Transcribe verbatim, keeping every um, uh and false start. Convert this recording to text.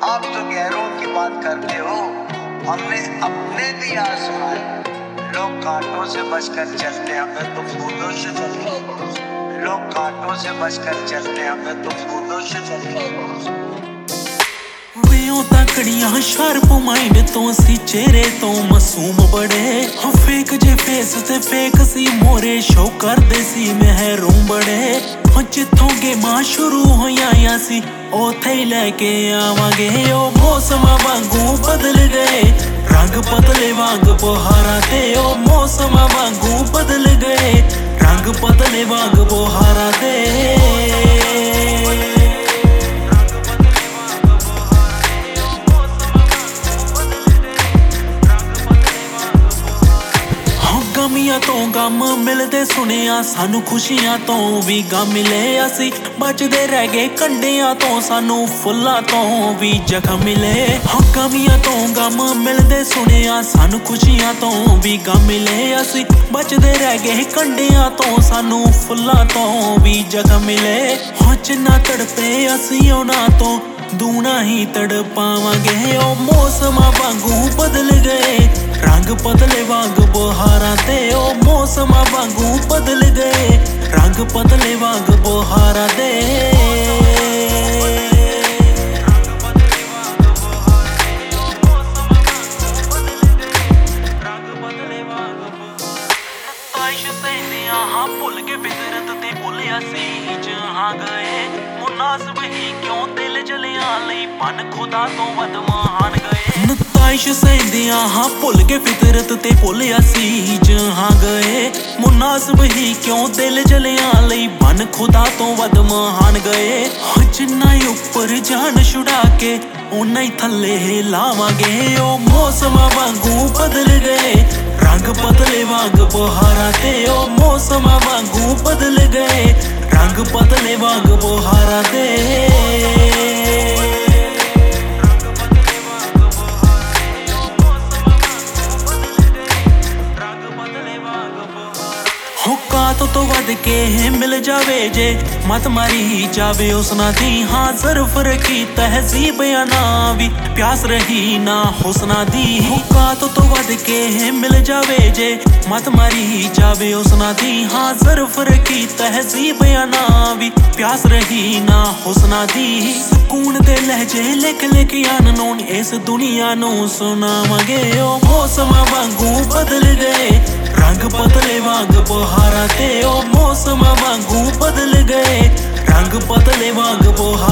आप तो गैरों की बात करते हो, हमने अपने भी आजमाए। लोग कांटों से बचकर चलते, हमें तो फूलों से चलते। लोग कांटों से बचकर चलते, हमें तो फूलों से चलते। वे तकड़ियां शार्प माइंड तो सी चेहरे तो मासूम बड़े, फेक जे फेस ते फेक सी मोरे शो करदे सी महरूम बड़े। जिथों गेमां शुरू होइयां सी ओथे ही लैके आवांगे। ओ मौसम वांगू बदल गए रंग पतले वांग बहारां ते। ओ मौसम वांगू बदल गए रंग पतले वांग बहारां ते। गमियां तो गम मिलदे सुनिया सानू, खुशियां तो भी गम मिले। असी बचदे रह गए कंडियां तो सानू फुल्लां तो भी जख्म मिले। गमियां तो गम मिलदे सुनिया सानू, खुशियां तो भी गम मिले। असी बचदे रह गए कंडियां तो सानू फुल्लां तो भी जख्म मिले। जिन्ना तड़पे असी उन्हां तो दूना ही तड़पावांगे। ओ मौसम वांगू बदल गए रंग पतले वांग बहारां ते। ओ मौसम वांगू बदल गए रंग पतले वांग बहारां ते। हाँ भुल के फितरत ते भुलिया सी जहां गए। मुनासिब ही क्यों दिल जलियां लई पन खुदा तो वध महान गए। नताइश सहिंदियां हाँ भुल के फितरत ते भुलिया सी जहां गए। मुनासिब ही क्यों दिल जलियां लई बन खुदा तो वध महान गए। जिन्ना ही उपर जान छुड़ा के उन्ना ही थल्ले लावांगे। ओ मौसम वांगू बदल गए रंग पतले वांग बहारां ते। ओ मौसम वांगू बदल गए रंग पतले वांग बहारां ते। तो तो वध के मिल जावे जे मत मारी जावे उसना दी। हाँ ज़र्फ रखी तहजीब या ना भी प्यास रही ना हुस्ना दी। तो तो वध के मिल जावे जे मत मारी जावे उसना दी। हाँ ज़र्फ रखी तहजीब या ना भी प्यास रही ना हुस्ना दी। सुकून दे लहजे लिख लिख अननोन इस दुनिया नू सुनावांगे। ओ मौसम वांगू बदल गए रंग पतले वांग बहारां ते। ओ मौसम वांगू बदल गए रंग पतले वांग बहारां।